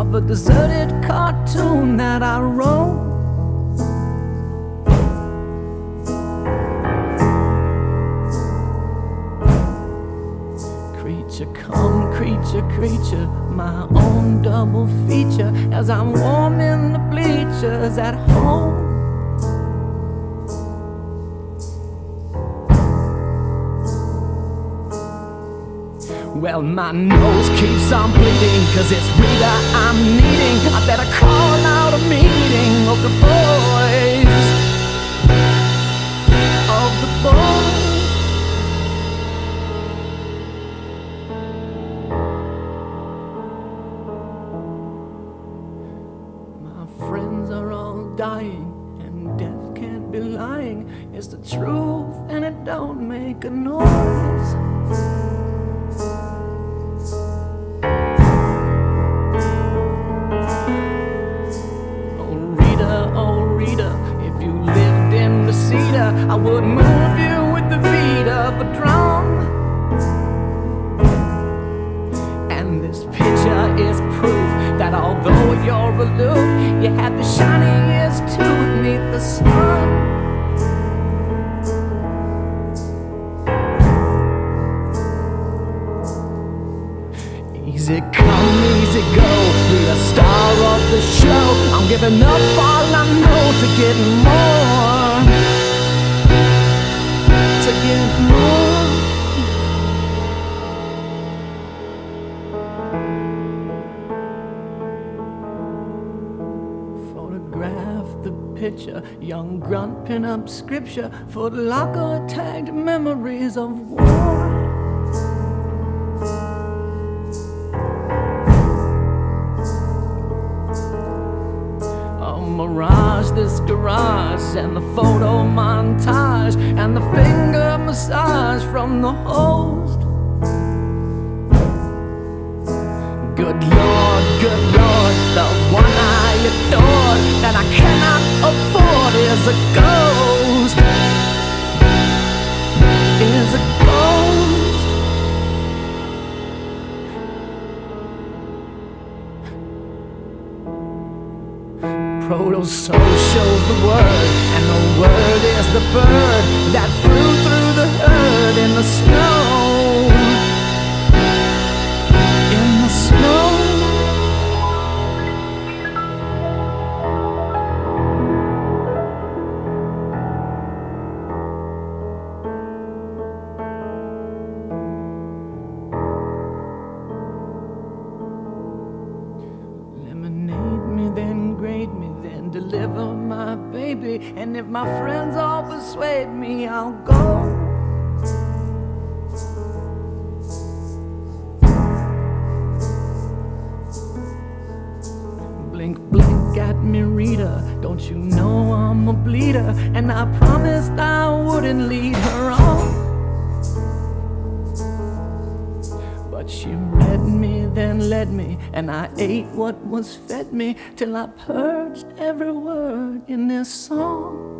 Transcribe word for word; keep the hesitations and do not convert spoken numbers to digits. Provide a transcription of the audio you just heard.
of a deserted cartoon that I wrote. Creature come, creature, creature, my own double feature as I'm warming the bleachers at home. Well, my nose keeps on bleeding, cause it's Rita I'm needing. I better call out a meeting of the boys, of the boys. My friends are all dying, and death can't be lying. It's the truth, and it don't make a noise. I would move you with the beat of a drum. And this picture is proof that although you're aloof, you had the shiniest tooth beneath the sun. Easy come, easy go, be the star of the show. I'm giving up all I know to get more. To get more. Photograph the picture, young grunt pin up scripture, Foot Locker tagged memories of war. Mirage, this garage, and the photo montage, and the finger massage from the host. Good Lord, good Lord, the one I adored that I cannot afford is a ghost, is a ghost. Proto-soul shows the word, and the word is the bird that flew through the herd in the snow, in the snow. Lemonade me, then grade me, then deliver my baby, and if my friends all persuade me, I'll go. Blink, blink at me, Rita, don't you know I'm a bleeder, and I promised I wouldn't lead her on. But she read me, then led me, and I ate what was fed me, till I purged every word in this song.